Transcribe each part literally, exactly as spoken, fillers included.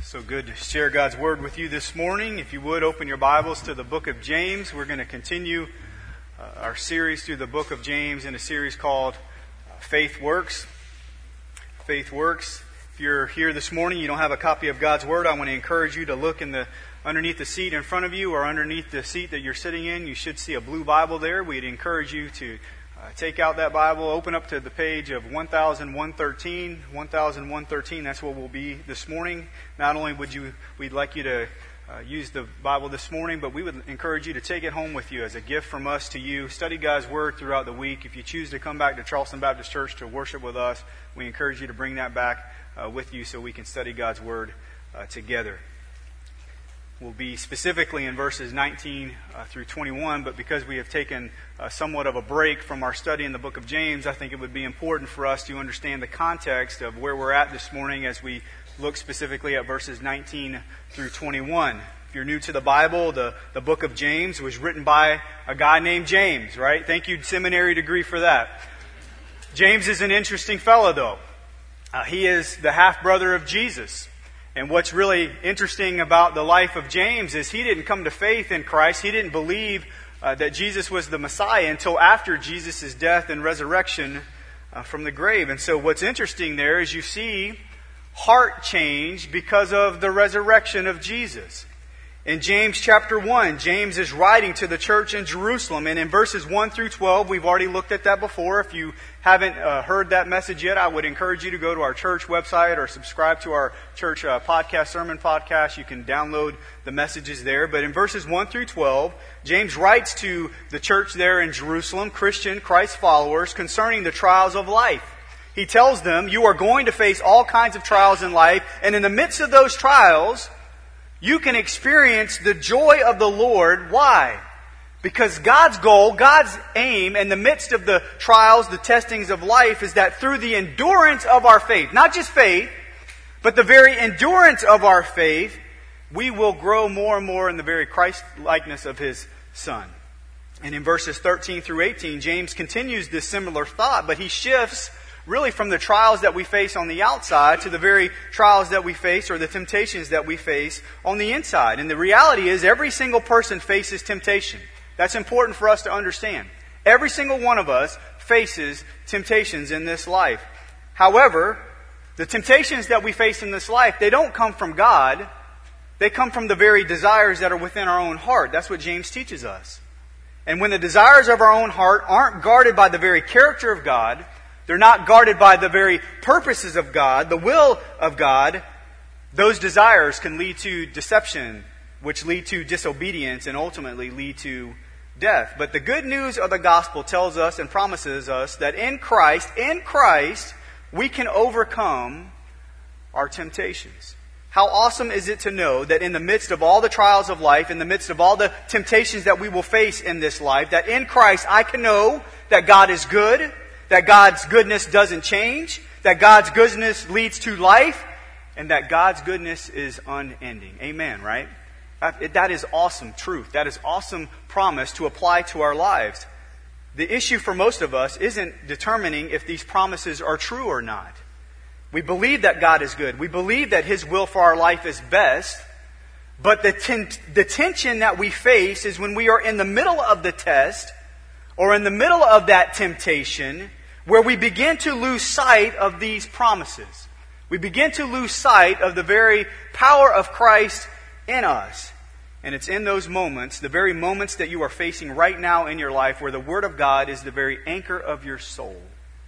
So good to share God's Word with you this morning. If you would, open your Bibles to the book of James. We're going to continue uh, our series through the book of James in a series called uh, Faith Works. Faith Works. If you're here this morning, you don't have a copy of God's Word, I want to encourage you to look in the underneath the seat in front of you or underneath the seat that you're sitting in. You should see a blue Bible there. We'd encourage you to Uh, take out that Bible, open up to the page of one thousand one thirteen. one thousand one thirteen, that's where we'll be this morning. Not only would you, we'd like you to uh, use the Bible this morning, but we would encourage you to take it home with you as a gift from us to you. Study God's Word throughout the week. If you choose to come back to Charleston Baptist Church to worship with us, we encourage you to bring that back uh, with you so we can study God's Word uh, together. Will be specifically in verses nineteen uh, through twenty-one, but because we have taken uh, somewhat of a break from our study in the book of James, I think it would be important for us to understand the context of where we're at this morning as we look specifically at verses nineteen through twenty-one. If you're new to the Bible, the, the book of James was written by a guy named James, right? Thank you, seminary degree, for that. James is an interesting fellow, though. Uh, he is the half-brother of Jesus. And what's really interesting about the life of James is he didn't come to faith in Christ. He didn't believe uh, that Jesus was the Messiah until after Jesus' death and resurrection uh, from the grave. And so what's interesting there is you see heart change because of the resurrection of Jesus. In James chapter one, James is writing to the church in Jerusalem. And in verses one through twelve, we've already looked at that before. If you haven't uh, heard that message yet, I would encourage you to go to our church website or subscribe to our church uh, podcast, sermon podcast. You can download the messages there. But in verses one through twelve, James writes to the church there in Jerusalem, Christian, Christ followers, concerning the trials of life. He tells them, you are going to face all kinds of trials in life. And in the midst of those trials, you can experience the joy of the Lord. Why? Because God's goal, God's aim in the midst of the trials, the testings of life is that through the endurance of our faith, not just faith, but the very endurance of our faith, we will grow more and more in the very Christ-likeness of His Son. And in verses thirteen through eighteen, James continues this similar thought, but he shifts really from the trials that we face on the outside to the very trials that we face or the temptations that we face on the inside. And the reality is every single person faces temptation. That's important for us to understand. Every single one of us faces temptations in this life. However, the temptations that we face in this life, they don't come from God. They come from the very desires that are within our own heart. That's what James teaches us. And when the desires of our own heart aren't guarded by the very character of God, they're not guarded by the very purposes of God, the will of God, those desires can lead to deception, which lead to disobedience and ultimately lead to death. But the good news of the gospel tells us and promises us that in Christ, in Christ, we can overcome our temptations. How awesome is it to know that in the midst of all the trials of life, in the midst of all the temptations that we will face in this life, that in Christ I can know that God is good, that God's goodness doesn't change, that God's goodness leads to life, and that God's goodness is unending. Amen, right? That, that is awesome truth. That is awesome promise to apply to our lives. The issue for most of us isn't determining if these promises are true or not. We believe that God is good. We believe that His will for our life is best. But the, ten- the tension that we face is when we are in the middle of the test or in the middle of that temptation, where we begin to lose sight of these promises. We begin to lose sight of the very power of Christ in us. And it's in those moments, the very moments that you are facing right now in your life, where the Word of God is the very anchor of your soul.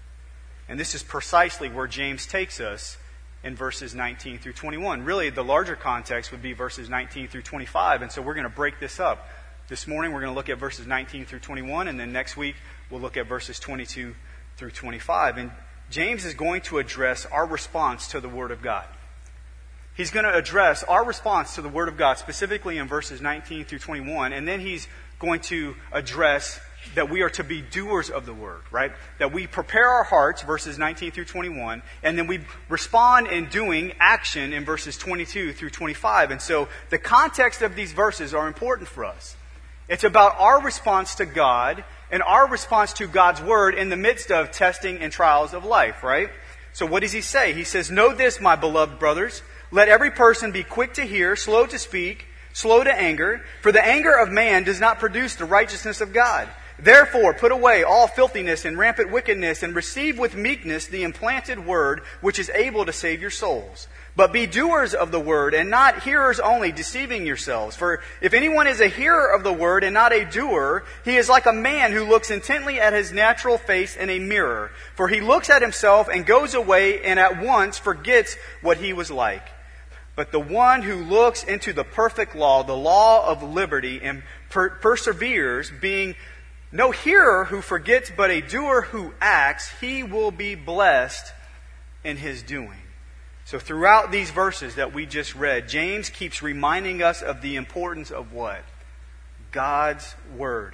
And this is precisely where James takes us in verses nineteen through twenty-one. Really, the larger context would be verses nineteen through twenty-five. And so we're going to break this up. This morning we're going to look at verses nineteen through twenty-one, and then next week we'll look at verses twenty-two through twenty-five. And James is going to address our response to the Word of God. He's going to address our response to the Word of God, specifically in verses nineteen through twenty-one, and then he's going to address that we are to be doers of the Word, right? That we prepare our hearts, verses nineteen through twenty-one, and then we respond in doing action in verses twenty-two through twenty-five. And so the context of these verses are important for us. It's about our response to God and our response to God's Word in the midst of testing and trials of life, right? So what does he say? He says, "Know this, my beloved brothers, let every person be quick to hear, slow to speak, slow to anger, for the anger of man does not produce the righteousness of God. Therefore, put away all filthiness and rampant wickedness, and receive with meekness the implanted word, which is able to save your souls. But be doers of the word, and not hearers only, deceiving yourselves. For if anyone is a hearer of the word and not a doer, he is like a man who looks intently at his natural face in a mirror. For he looks at himself and goes away and at once forgets what he was like. But the one who looks into the perfect law, the law of liberty, and per- perseveres, being no hearer who forgets, but a doer who acts, he will be blessed in his doing. So throughout these verses that we just read, James keeps reminding us of the importance of what? God's Word.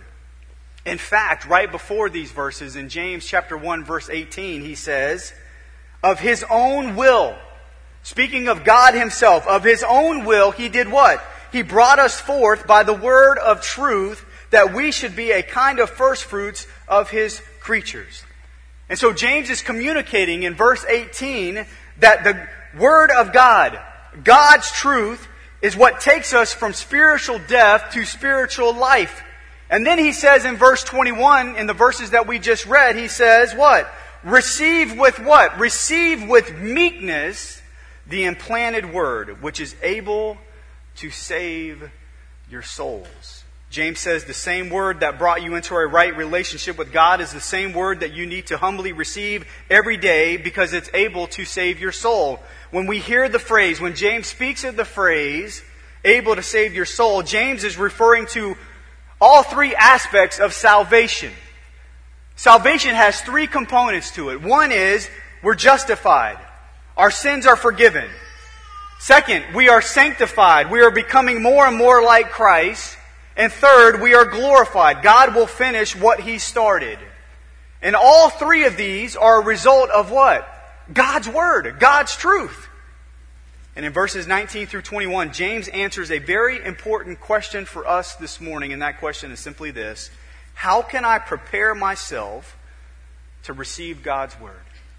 In fact, right before these verses, in James chapter one, verse eighteen, he says, of his own will, speaking of God himself, of his own will, he did what? He brought us forth by the word of truth, that we should be a kind of first fruits of his creatures. And so James is communicating in verse eighteen that the Word of God, God's truth, is what takes us from spiritual death to spiritual life. And then he says in verse twenty-one, in the verses that we just read, he says what? Receive with what? Receive with meekness the implanted word, which is able to save your souls. James says the same word that brought you into a right relationship with God is the same word that you need to humbly receive every day because it's able to save your soul. When we hear the phrase, when James speaks of the phrase, able to save your soul, James is referring to all three aspects of salvation. Salvation has three components to it. One is we're justified. Our sins are forgiven. Second, we are sanctified. We are becoming more and more like Christ. And third, we are glorified. God will finish what He started. And all three of these are a result of what? God's Word, God's truth. And in verses nineteen through twenty-one, James answers a very important question for us this morning. And that question is simply this: how can I prepare myself to receive God's Word?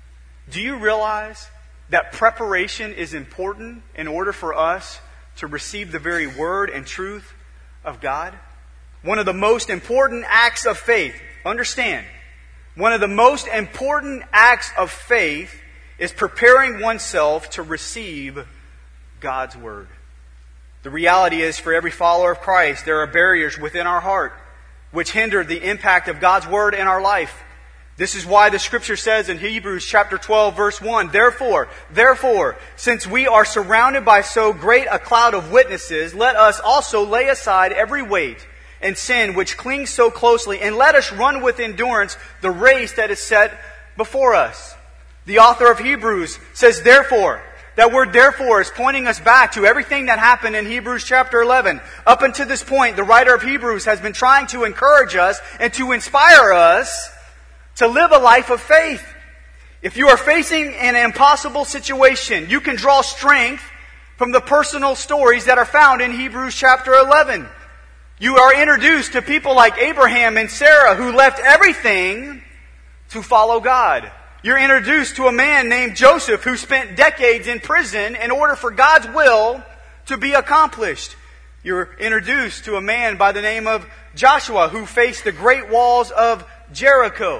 Do you realize that preparation is important in order for us to receive the very Word and truth of God? One of the most important acts of faith, understand, one of the most important acts of faith is preparing oneself to receive God's Word. The reality is, for every follower of Christ, there are barriers within our heart which hinder the impact of God's Word in our life. This is why the Scripture says in Hebrews chapter twelve, verse one, Therefore, therefore, since we are surrounded by so great a cloud of witnesses, let us also lay aside every weight and sin which clings so closely, and let us run with endurance the race that is set before us. The author of Hebrews says, therefore. That word therefore is pointing us back to everything that happened in Hebrews chapter eleven. Up until this point, the writer of Hebrews has been trying to encourage us and to inspire us to live a life of faith. If you are facing an impossible situation, you can draw strength from the personal stories that are found in Hebrews chapter eleven. You are introduced to people like Abraham and Sarah who left everything to follow God. You're introduced to a man named Joseph who spent decades in prison in order for God's will to be accomplished. You're introduced to a man by the name of Joshua who faced the great walls of Jericho.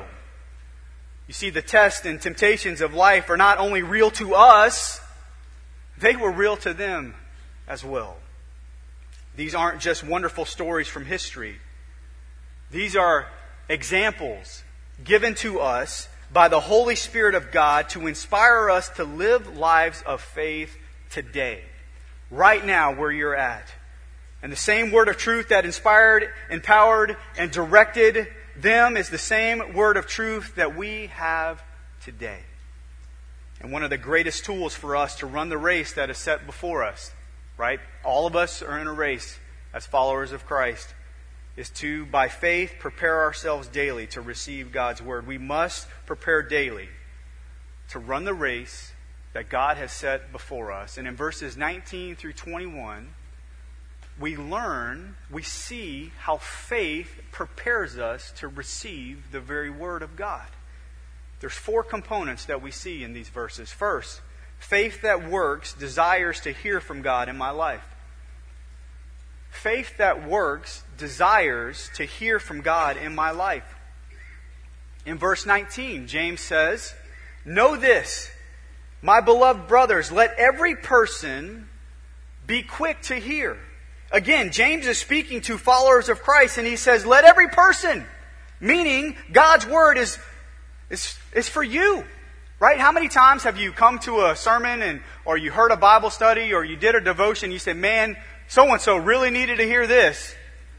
You see, the tests and temptations of life are not only real to us, they were real to them as well. These aren't just wonderful stories from history. These are examples given to us by the Holy Spirit of God to inspire us to live lives of faith today, right now where you're at. And the same word of truth that inspired, empowered, and directed them is the same word of truth that we have today. And one of the greatest tools for us to run the race that is set before us, right? All of us are in a race as followers of Christ, is to, by faith, prepare ourselves daily to receive God's Word. We must prepare daily to run the race that God has set before us. And in verses nineteen through twenty-one, we learn, we see how faith prepares us to receive the very Word of God. There's four components that we see in these verses. First, Faith that works desires to hear from God in my life. Faith that works desires to hear from God in my life. In verse nineteen, James says, "Know this, my beloved brothers, let every person be quick to hear." Again, James is speaking to followers of Christ, and he says, let every person, meaning God's word is, is, is for you. Right? How many times have you come to a sermon and or you heard a Bible study or you did a devotion, you said, man, so-and-so really needed to hear this.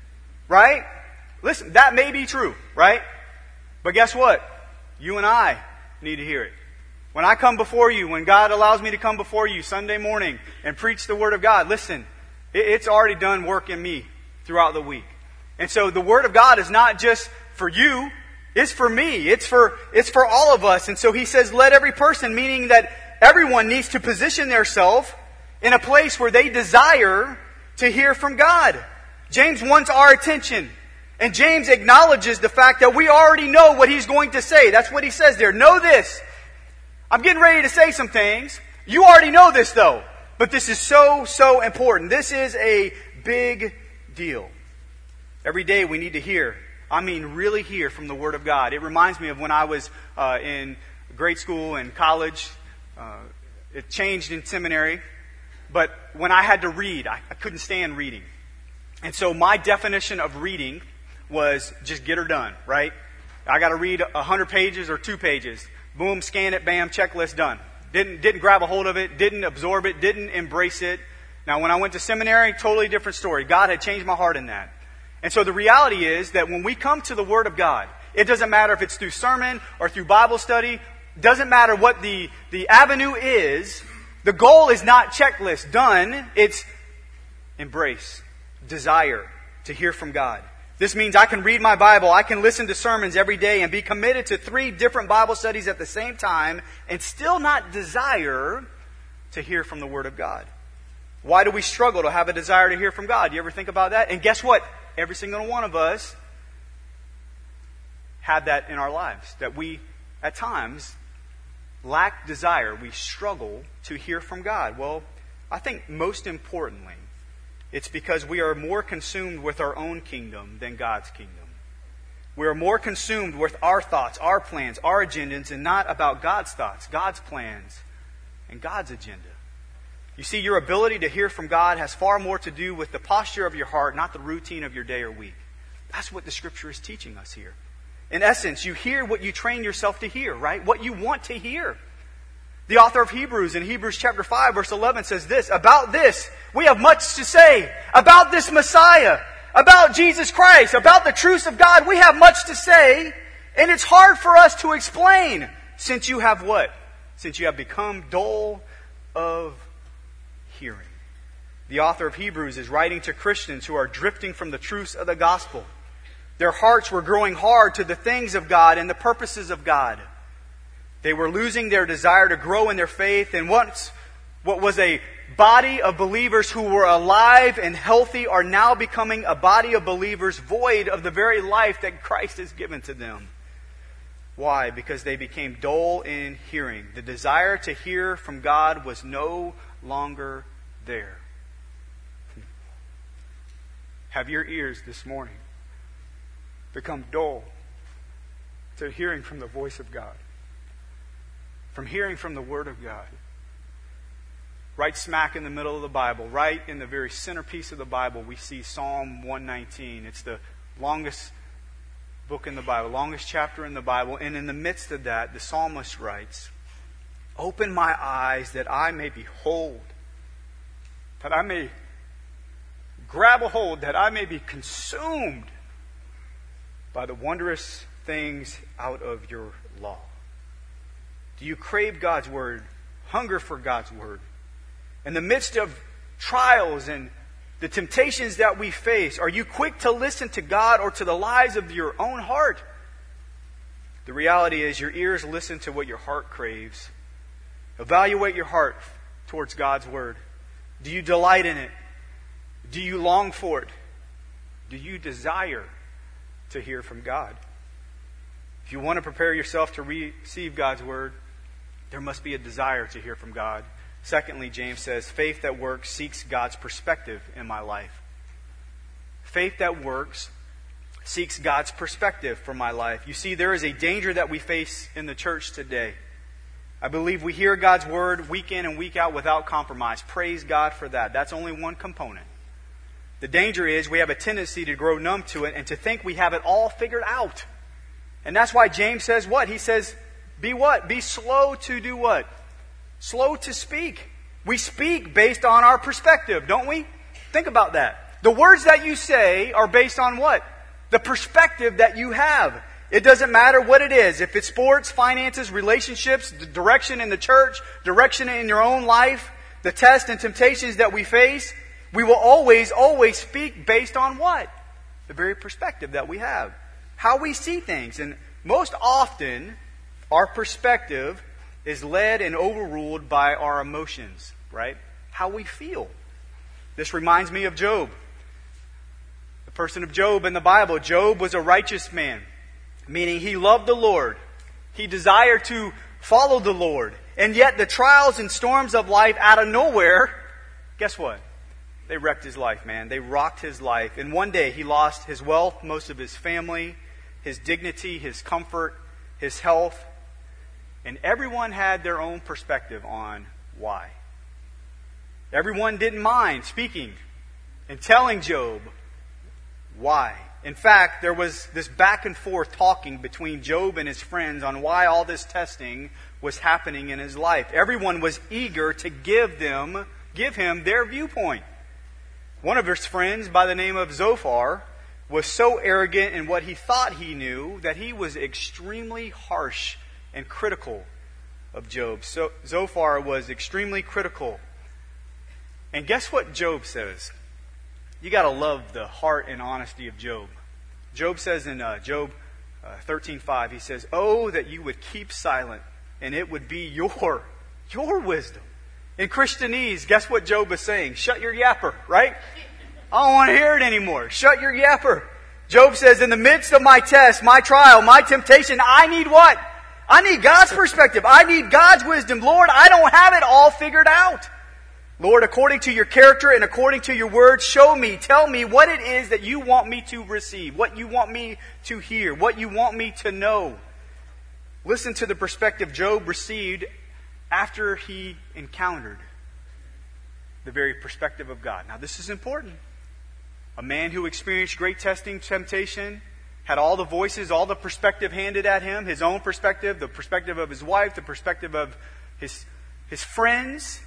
Right? Listen, that may be true, right? But guess what? You and I need to hear it. When I come before you, when God allows me to come before you Sunday morning and preach the Word of God, listen, it's already done work in me throughout the week. And so the Word of God is not just for you, it's for me. It's for, it's for all of us. And so he says, let every person, meaning that everyone needs to position themselves in a place where they desire to hear from God. James wants our attention. And James acknowledges the fact that we already know what he's going to say. That's what he says there. Know this. I'm getting ready to say some things. You already know this though. But this is so, so important. This is a big deal. Every day we need to hear. I mean, really hear from the Word of God. It reminds me of when I was uh, in grade school and college. Uh, it changed in seminary. But when I had to read, I, I couldn't stand reading. And so my definition of reading was just get her done, right? I got to read one hundred pages or two pages. Boom, scan it, bam, checklist, done. Didn't, didn't grab a hold of it, didn't absorb it, didn't embrace it. Now, when I went to seminary, totally different story. God had changed my heart in that. And so the reality is that when we come to the Word of God, it doesn't matter if it's through sermon or through Bible study, doesn't matter what the, the avenue is, the goal is not checklist, done, it's embrace, desire to hear from God. This means I can read my Bible, I can listen to sermons every day and be committed to three different Bible studies at the same time and still not desire to hear from the Word of God. Why do we struggle to have a desire to hear from God? You ever think about that? And guess what? Every single one of us have that in our lives. That we, at times, lack desire. We struggle to hear from God. Well, I think most importantly, it's because we are more consumed with our own kingdom than God's kingdom. We are more consumed with our thoughts, our plans, our agendas, and not about God's thoughts, God's plans, and God's agenda. You see, your ability to hear from God has far more to do with the posture of your heart, not the routine of your day or week. That's what the Scripture is teaching us here. In essence, you hear what you train yourself to hear, right? What you want to hear. The author of Hebrews in Hebrews chapter five, verse eleven says this, about this, we have much to say. About this Messiah, about Jesus Christ, about the truths of God, we have much to say, and it's hard for us to explain, since you have what? Since you have become dull of hearing. The author of Hebrews is writing to Christians who are drifting from the truths of the gospel. Their hearts were growing hard to the things of God and the purposes of God. They were losing their desire to grow in their faith, and once what was a body of believers who were alive and healthy are now becoming a body of believers void of the very life that Christ has given to them. Why? Because they became dull in hearing. The desire to hear from God was no longer there. Have your ears this morning become dull to hearing from the voice of God? From hearing from the Word of God? Right smack in the middle of the Bible, right in the very centerpiece of the Bible, we see Psalm one nineteen. It's the longest book in the Bible, longest chapter in the Bible. And in the midst of that, the psalmist writes, open my eyes that I may behold, that I may grab a hold, that I may be consumed by the wondrous things out of your law. Do you crave God's Word? Hunger for God's Word? In the midst of trials and the temptations that we face, are you quick to listen to God or to the lies of your own heart? The reality is your ears listen to what your heart craves. Evaluate your heart towards God's Word. Do you delight in it? Do you long for it? Do you desire to hear from God? If you want to prepare yourself to receive God's Word, there must be a desire to hear from God. Secondly, James says, faith that works seeks God's perspective in my life. Faith that works seeks God's perspective for my life. You see, there is a danger that we face in the church today. I believe we hear God's word week in and week out without compromise. Praise God for that. That's only one component. The danger is we have a tendency to grow numb to it and to think we have it all figured out. And that's why James says what? He says, be what? Be slow to do what? Slow to speak. We speak based on our perspective, don't we? Think about that. The words that you say are based on what? The perspective that you have. It doesn't matter what it is. If it's sports, finances, relationships, the direction in the church, direction in your own life, the tests and temptations that we face, we will always, always speak based on what? The very perspective that we have. How we see things. And most often, our perspective is led and overruled by our emotions, right? How we feel. This reminds me of Job. The person of Job in the Bible. Job was a righteous man, meaning he loved the Lord. He desired to follow the Lord. And yet the trials and storms of life out of nowhere, guess what? They wrecked his life, man. They rocked his life. And one day he lost his wealth, most of his family, his dignity, his comfort, his health. And everyone had their own perspective on why. Everyone didn't mind speaking and telling Job why. In fact, there was this back and forth talking between Job and his friends on why all this testing was happening in his life. Everyone was eager to give them, give him their viewpoint. One of his friends by the name of Zophar was so arrogant in what he thought he knew that he was extremely harsh and critical of Job. So Zophar was extremely critical. And guess what Job says? You got to love the heart and honesty of Job. Job says in uh, Job uh, thirteen five, he says, "Oh, that you would keep silent, and it would be your, your wisdom." In Christianese, guess what Job is saying? Shut your yapper, right? I don't want to hear it anymore. Shut your yapper. Job says, in the midst of my test, my trial, my temptation, I need what? I need God's perspective. I need God's wisdom. Lord, I don't have it all figured out. Lord, according to your character and according to your word, show me, tell me what it is that you want me to receive, what you want me to hear, what you want me to know. Listen to the perspective Job received after he encountered the very perspective of God. Now, this is important. A man who experienced great testing, temptation, had all the voices, all the perspective handed at him, his own perspective, the perspective of his wife, the perspective of his, his friends.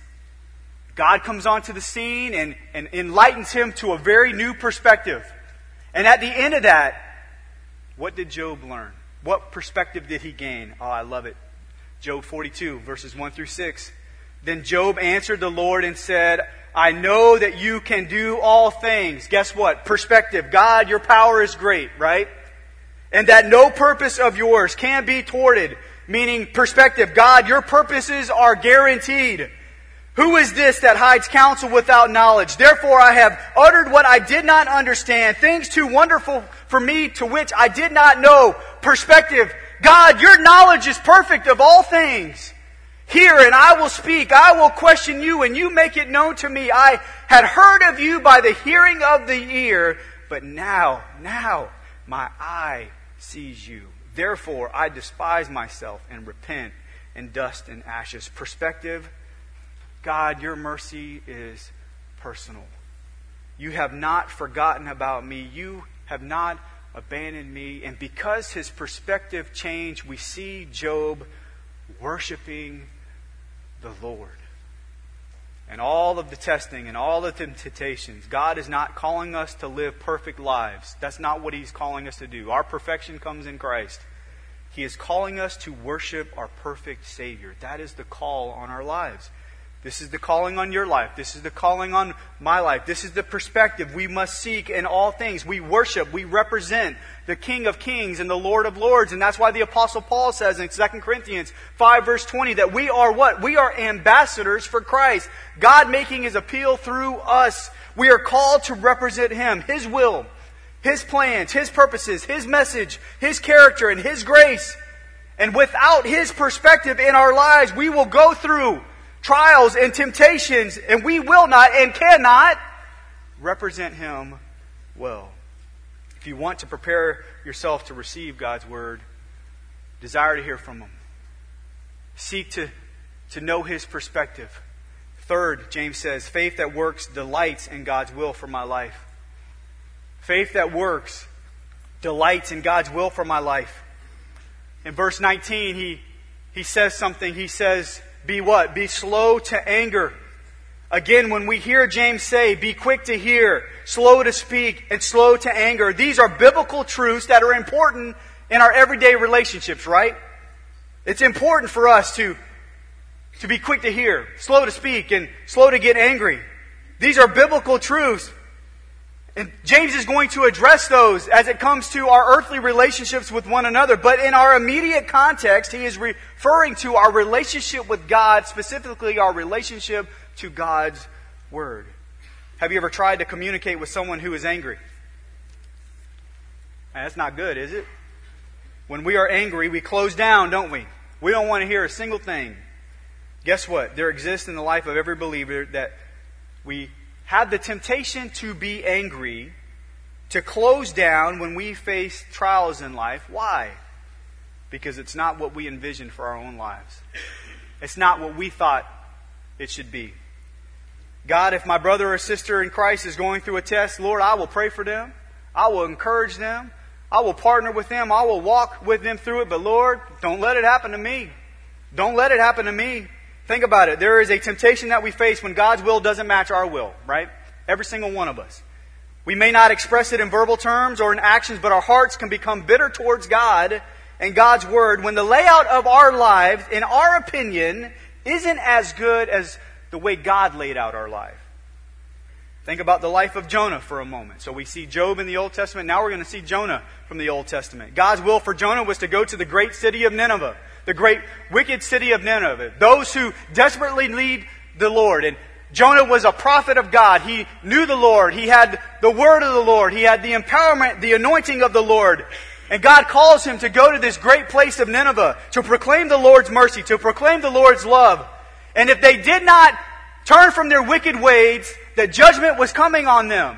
God comes onto the scene and, and enlightens him to a very new perspective. And at the end of that, what did Job learn? What perspective did he gain? Oh, I love it. Job forty-two, verses one through six. Then Job answered the Lord and said, I know that you can do all things. Guess what? Perspective. God, your power is great, right? And that no purpose of yours can be thwarted. Meaning perspective. God, your purposes are guaranteed. Who is this that hides counsel without knowledge? Therefore I have uttered what I did not understand, things too wonderful for me to which I did not know. Perspective. God, your knowledge is perfect of all things. Hear and I will speak. I will question you and you make it known to me. I had heard of you by the hearing of the ear, but now, now my eye sees you. Therefore I despise myself and repent in dust and ashes. Perspective. God, your mercy is personal. You have not forgotten about me. You have not abandoned me. And because his perspective changed, we see Job worshiping the Lord. And all of the testing and all of the temptations, God is not calling us to live perfect lives. That's not what he's calling us to do. Our perfection comes in Christ. He is calling us to worship our perfect Savior. That is the call on our lives. This is the calling on your life. This is the calling on my life. This is the perspective we must seek in all things. We worship, we represent the King of Kings and the Lord of Lords. And that's why the Apostle Paul says in Second Corinthians five verse twenty that we are what? We are ambassadors for Christ. God making his appeal through us. We are called to represent him, his will, his plans, his purposes, his message, his character, and his grace. And without His perspective in our lives, we will go through trials and temptations, and we will not and cannot represent Him well. If you want to prepare yourself to receive God's Word, desire to hear from Him. Seek to, to know His perspective. Third, James says, faith that works delights in God's will for my life. Faith that works delights in God's will for my life. In verse nineteen, he, he says something. He says, be what? Be slow to anger. Again, when we hear James say, be quick to hear, slow to speak, and slow to anger, these are biblical truths that are important in our everyday relationships, right? It's important for us to, to be quick to hear, slow to speak, and slow to get angry. These are biblical truths. And James is going to address those as it comes to our earthly relationships with one another. But in our immediate context, he is referring to our relationship with God, specifically our relationship to God's Word. Have you ever tried to communicate with someone who is angry? That's not good, is it? When we are angry, we close down, don't we? We don't want to hear a single thing. Guess what? There exists in the life of every believer that we have the temptation to be angry, to close down when we face trials in life. Why? Because it's not what we envisioned for our own lives. It's not what we thought it should be. God, if my brother or sister in Christ is going through a test, Lord, I will pray for them. I will encourage them. I will partner with them. I will walk with them through it. But Lord, don't let it happen to me. Don't let it happen to me. Think about it. There is a temptation that we face when God's will doesn't match our will, right? Every single one of us. We may not express it in verbal terms or in actions, but our hearts can become bitter towards God and God's Word when the layout of our lives, in our opinion, isn't as good as the way God laid out our life. Think about the life of Jonah for a moment. So we see Job in the Old Testament. Now we're going to see Jonah from the Old Testament. God's will for Jonah was to go to the great city of Nineveh. The great wicked city of Nineveh. Those who desperately need the Lord. And Jonah was a prophet of God. He knew the Lord. He had the word of the Lord. He had the empowerment, the anointing of the Lord. And God calls him to go to this great place of Nineveh to proclaim the Lord's mercy, to proclaim the Lord's love. And if they did not turn from their wicked ways, that judgment was coming on them.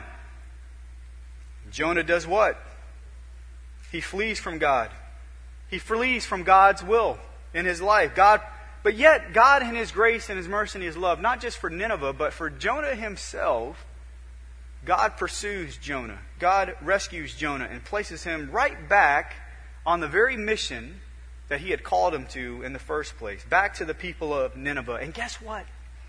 Jonah does what? He flees from God. He flees from God's will in his life. God, but yet God in His grace and His mercy and His love, not just for Nineveh, but for Jonah himself, God pursues Jonah. God rescues Jonah and places him right back on the very mission that He had called him to in the first place. Back to the people of Nineveh. And guess what?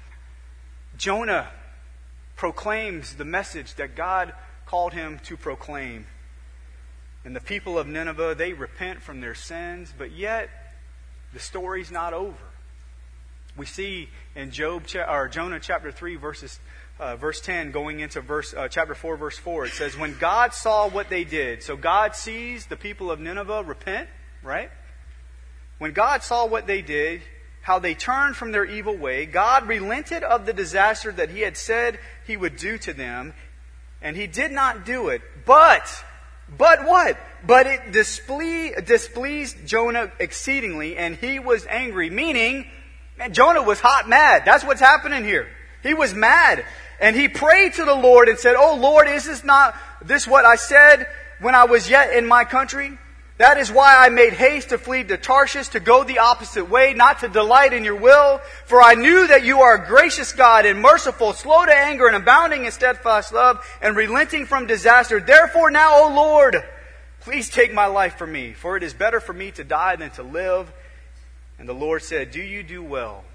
Jonah proclaims the message that God called him to proclaim. And the people of Nineveh, they repent from their sins, but yet the story's not over. We see in Job or Jonah chapter three, verses uh, verse ten, going into verse uh, chapter four, verse four. It says, "When God saw what they did," so God sees the people of Nineveh repent, right? When God saw what they did, how they turned from their evil way, God relented of the disaster that He had said He would do to them, and He did not do it. But But what? But it disple- displeased Jonah exceedingly, and he was angry. Meaning, man, Jonah was hot mad. That's what's happening here. He was mad. And he prayed to the Lord and said, "Oh Lord, is this not this what I said when I was yet in my country? That is why I made haste to flee to Tarshish, to go the opposite way, not to delight in your will. For I knew that you are a gracious God and merciful, slow to anger and abounding in steadfast love, and relenting from disaster. Therefore now, O Lord, please take my life from me, for it is better for me to die than to live." And the Lord said, "Do you do well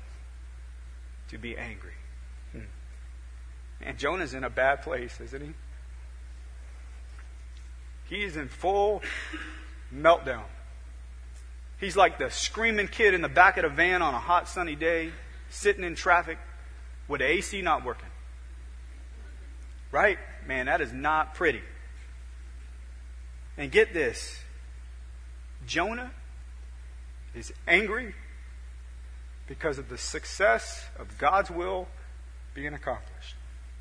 to be angry?" Hmm. Man, Jonah's in a bad place, isn't he? He is in full meltdown. He's like the screaming kid in the back of the van on a hot sunny day, sitting in traffic with the A C not working. Right? Man, that is not pretty. And get this. Jonah is angry because of the success of God's will being accomplished.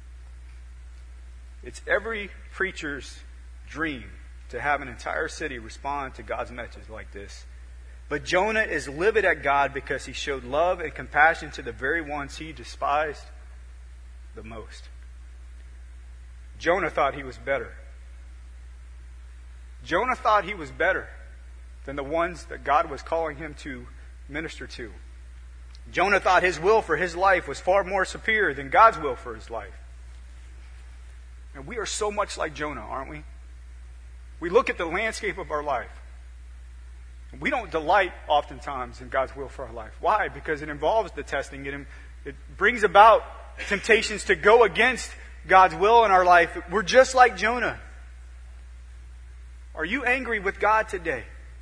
It's every preacher's dream to have an entire city respond to God's message like this. But Jonah is livid at God because he showed love and compassion to the very ones he despised the most. Jonah thought he was better. Jonah thought he was better than the ones that God was calling him to minister to. Jonah thought his will for his life was far more superior than God's will for his life. And we are so much like Jonah, aren't we? We look at the landscape of our life. We don't delight oftentimes in God's will for our life. Why? Because it involves the testing. It, it brings about temptations to go against God's will in our life. We're just like Jonah. Are you angry with God today?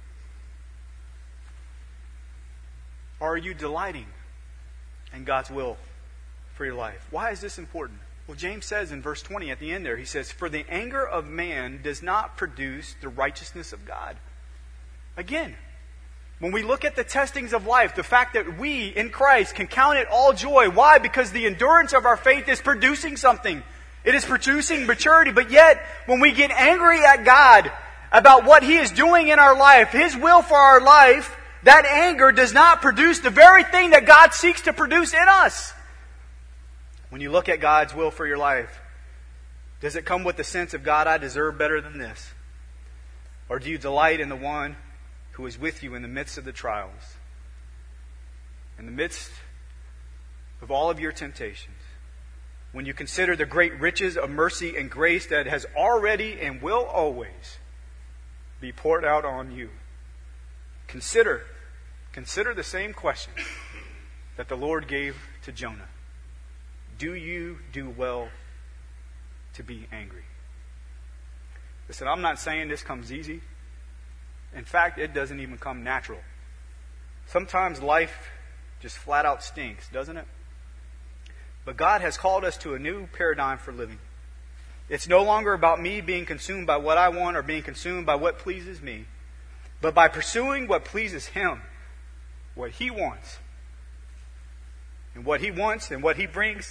Or are you delighting in God's will for your life? Why is this important? Well, James says in verse twenty at the end there, he says, "For the anger of man does not produce the righteousness of God." Again, when we look at the testings of life, the fact that we in Christ can count it all joy. Why? Because the endurance of our faith is producing something. It is producing maturity. But yet, when we get angry at God about what He is doing in our life, His will for our life, that anger does not produce the very thing that God seeks to produce in us. When you look at God's will for your life, does it come with the sense of, God, I deserve better than this? Or do you delight in the one who is with you in the midst of the trials, in the midst of all of your temptations? When you consider the great riches of mercy and grace that has already and will always be poured out on you, consider Consider the same question that the Lord gave to Jonah. Do you do well to be angry? Listen, I'm not saying this comes easy. In fact, it doesn't even come natural. Sometimes life just flat out stinks, doesn't it? But God has called us to a new paradigm for living. It's no longer about me being consumed by what I want or being consumed by what pleases me, but by pursuing what pleases Him. What He wants. And what He wants and what He brings,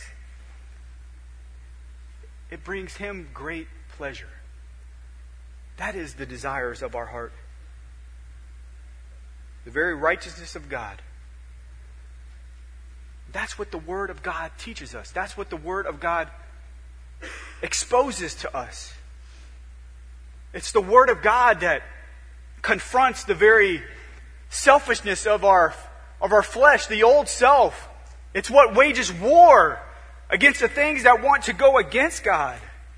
it brings Him great pleasure. That is the desires of our heart. The very righteousness of God. That's what the Word of God teaches us. That's what the Word of God exposes to us. It's the Word of God that confronts the very selfishness of our of our flesh, the old self. It's what wages war against the things that want to go against God.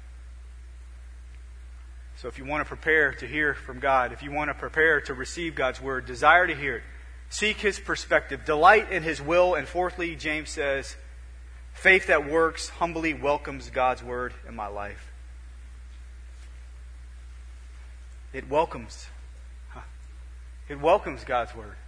So if you want to prepare to hear from God, if you want to prepare to receive God's Word, desire to hear it, seek His perspective, delight in His will, and fourthly, James says, faith that works humbly welcomes God's Word in my life. It welcomes It welcomes God's Word.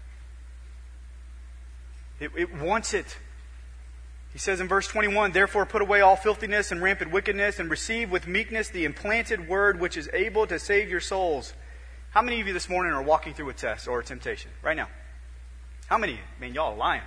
It, it wants it. He says in verse twenty-one, "Therefore put away all filthiness and rampant wickedness, and receive with meekness the implanted Word which is able to save your souls." How many of you this morning are walking through a test or a temptation? Right now. How many? Man, y'all are lying.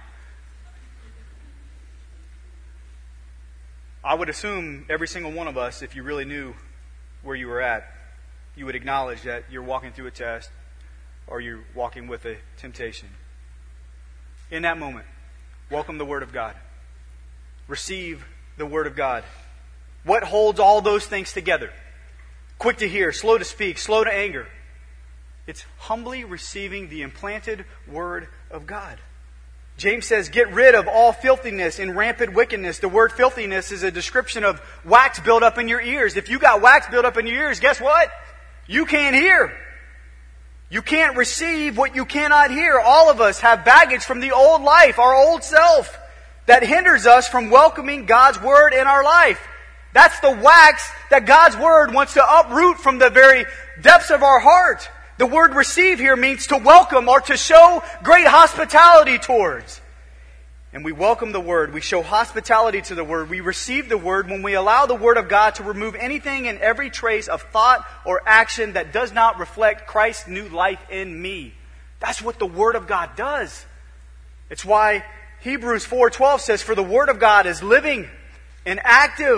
I would assume every single one of us, if you really knew where you were at, you would acknowledge that you're walking through a test, or you're walking with a temptation. In that moment, welcome the Word of God. Receive the Word of God. What holds all those things together? Quick to hear, slow to speak, slow to anger. It's humbly receiving the implanted Word of God. James says, get rid of all filthiness and rampant wickedness. The word filthiness is a description of wax built up in your ears. If you got wax built up in your ears, guess what? You can't hear. You can't receive what you cannot hear. All of us have baggage from the old life, our old self, that hinders us from welcoming God's Word in our life. That's the wax that God's Word wants to uproot from the very depths of our heart. The word receive here means to welcome or to show great hospitality towards. And we welcome the Word. We show hospitality to the Word. We receive the Word when we allow the Word of God to remove anything and every trace of thought or action that does not reflect Christ's new life in me. That's what the Word of God does. It's why Hebrews four twelve says, "For the Word of God is living and active,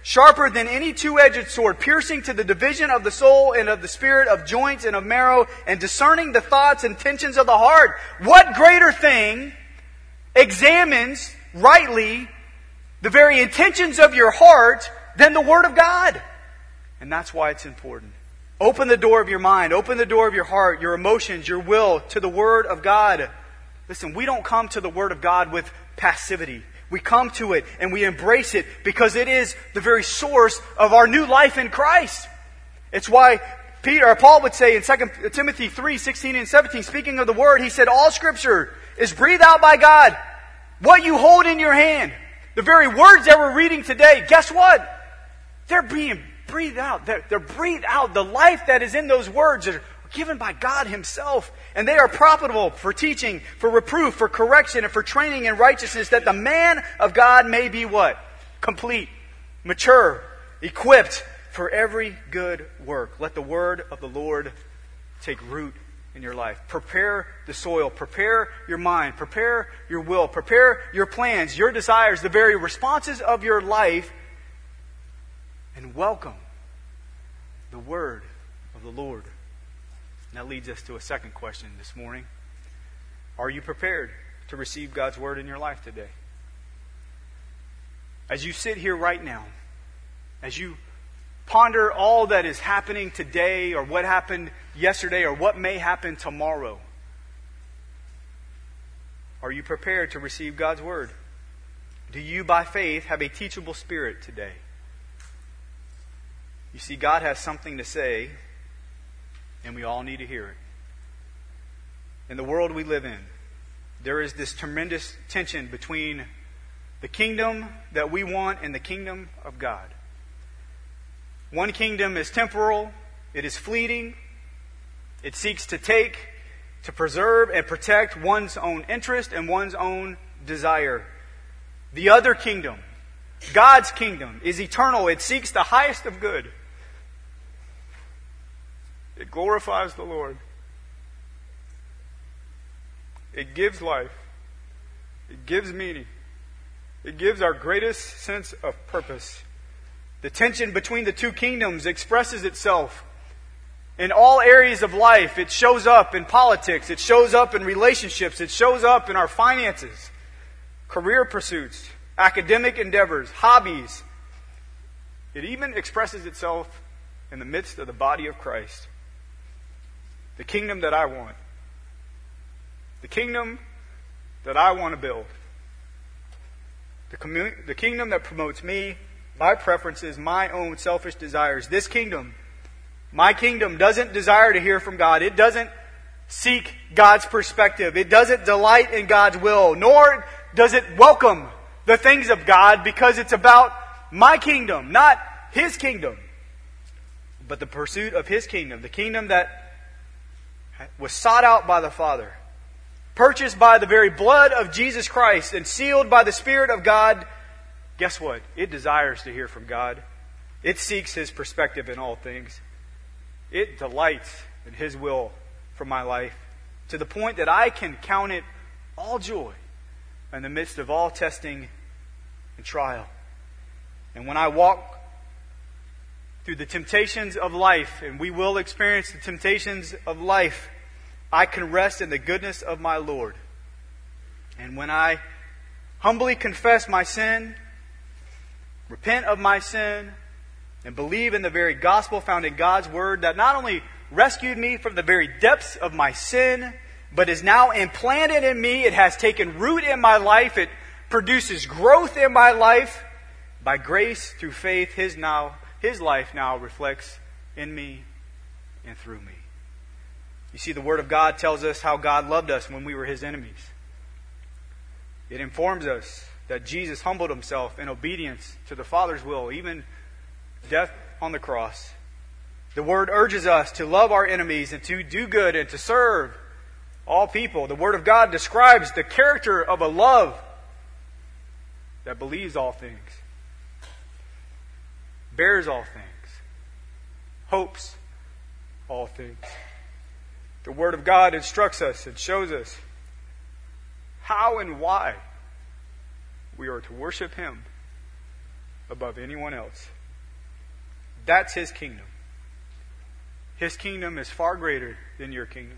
sharper than any two-edged sword, piercing to the division of the soul and of the spirit, of joints and of marrow, and discerning the thoughts and intentions of the heart. What greater thing examines rightly the very intentions of your heart than the Word of God? And that's why it's important. Open the door of your mind, open the door of your heart, your emotions, your will to the Word of God. Listen, we don't come to the Word of God with passivity. We come to it and we embrace it because it is the very source of our new life in Christ. It's why Peter or Paul would say in Second Timothy three, sixteen and seventeen, speaking of the Word, he said, all Scripture is breathed out by God. What you hold in your hand, the very words that we're reading today, guess what? They're being breathed out. They're, they're breathed out. The life that is in those words are given by God Himself. And they are profitable for teaching, for reproof, for correction, and for training in righteousness, that the man of God may be what? Complete, mature, equipped for every good work. Let the word of the Lord take root in your life. Prepare the soil. Prepare your mind. Prepare your will. Prepare your plans, your desires, the very responses of your life. And welcome the word of the Lord. And that leads us to a second question this morning. Are you prepared to receive God's word in your life today? As you sit here right now, as you ponder all that is happening today or what happened yesterday or what may happen tomorrow, are you prepared to receive God's word? Do you, by faith, have a teachable spirit today? You see, God has something to say, and we all need to hear it. In the world we live in, there is this tremendous tension between the kingdom that we want and the kingdom of God. One kingdom is temporal, it is fleeting, it seeks to take, to preserve and protect one's own interest and one's own desire. The other kingdom, God's kingdom, is eternal. It seeks the highest of good. It glorifies the Lord. It gives life. It gives meaning. It gives our greatest sense of purpose. The tension between the two kingdoms expresses itself in all areas of life. It shows up in politics. It shows up in relationships. It shows up in our finances, career pursuits, academic endeavors, hobbies. It even expresses itself in the midst of the body of Christ. The kingdom that I want. The kingdom that I want to build. The, commun- the kingdom that promotes me, my preferences, my own selfish desires. This kingdom, my kingdom, doesn't desire to hear from God. It doesn't seek God's perspective. It doesn't delight in God's will. Nor does it welcome the things of God, because it's about my kingdom, not His kingdom. But the pursuit of His kingdom. The kingdom that was sought out by the Father, purchased by the very blood of Jesus Christ, and sealed by the Spirit of God. Guess what? It desires to hear from God. It seeks His perspective in all things. It delights in His will for my life, to the point that I can count it all joy in the midst of all testing and trial. And when I walk through the temptations of life, and we will experience the temptations of life, I can rest in the goodness of my Lord. And when I humbly confess my sin, repent of my sin, and believe in the very gospel found in God's Word that not only rescued me from the very depths of my sin, but is now implanted in me, it has taken root in my life, it produces growth in my life. By grace, through faith, His now His life now reflects in me and through me. You see, the Word of God tells us how God loved us when we were His enemies. It informs us that Jesus humbled Himself in obedience to the Father's will, even death on the cross. The Word urges us to love our enemies and to do good and to serve all people. The Word of God describes the character of a love that believes all things, bears all things, hopes all things. The Word of God instructs us and shows us how and why we are to worship Him above anyone else. That's His kingdom. His kingdom is far greater than your kingdom.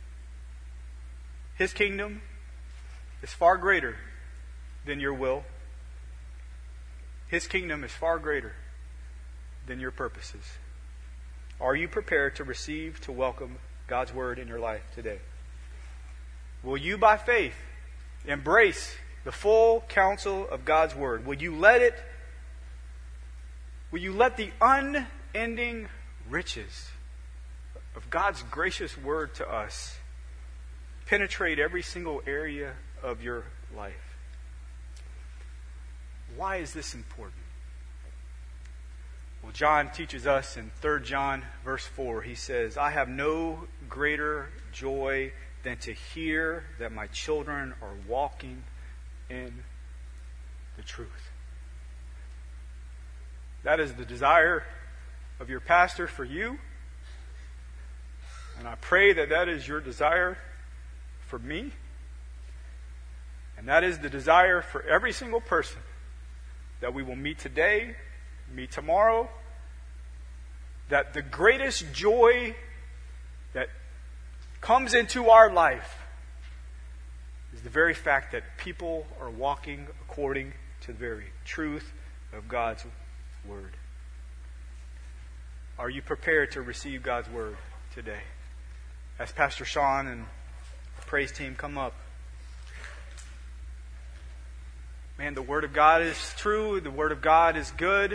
His kingdom is far greater than your will. His kingdom is far greater than your purposes. Are you prepared to receive, to welcome God's Word in your life today? Will you, by faith, embrace the full counsel of God's Word? Will you let it, will you let the unending riches of God's gracious Word to us penetrate every single area of your life? Why is this important? Well, John teaches us in Third John verse four, he says, I have no greater joy than to hear that my children are walking in the truth. That is the desire of your pastor for you. And I pray that that is your desire for me. And that is the desire for every single person that we will meet today, meet tomorrow. That the greatest joy that comes into our life is the very fact that people are walking according to the very truth of God's Word. Are you prepared to receive God's Word today? As Pastor Sean and the praise team come up. Man, the Word of God is true. The Word of God is good.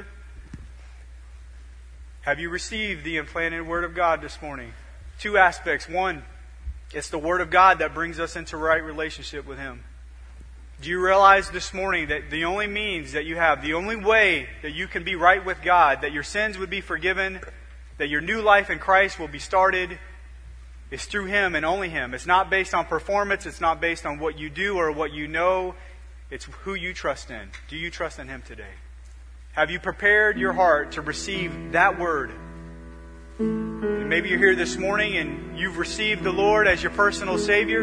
Have you received the implanted Word of God this morning? Two aspects. One, it's the Word of God that brings us into right relationship with Him. Do you realize this morning that the only means that you have, the only way that you can be right with God, that your sins would be forgiven, that your new life in Christ will be started, is through Him and only Him. It's not based on performance. It's not based on what you do or what you know. It's who you trust in. Do you trust in Him today? Have you prepared your heart to receive that Word? And maybe you're here this morning and you've received the Lord as your personal Savior.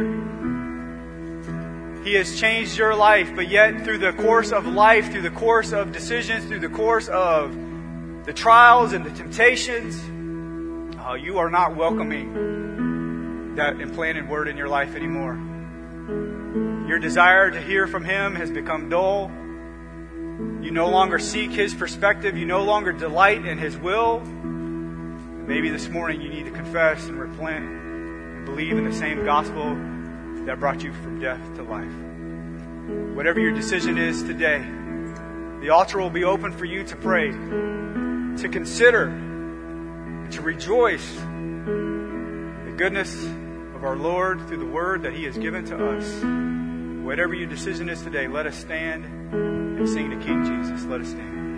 He has changed your life, but yet through the course of life, through the course of decisions, through the course of the trials and the temptations, uh, you are not welcoming that implanted Word in your life anymore. Your desire to hear from Him has become dull. You no longer seek His perspective. You no longer delight in His will. Maybe this morning you need to confess and repent and believe in the same gospel that brought you from death to life. Whatever your decision is today, the altar will be open for you to pray, to consider, to rejoice in the goodness of our Lord through the Word that He has given to us. Whatever your decision is today, let us stand and sing to King Jesus. Let us stand.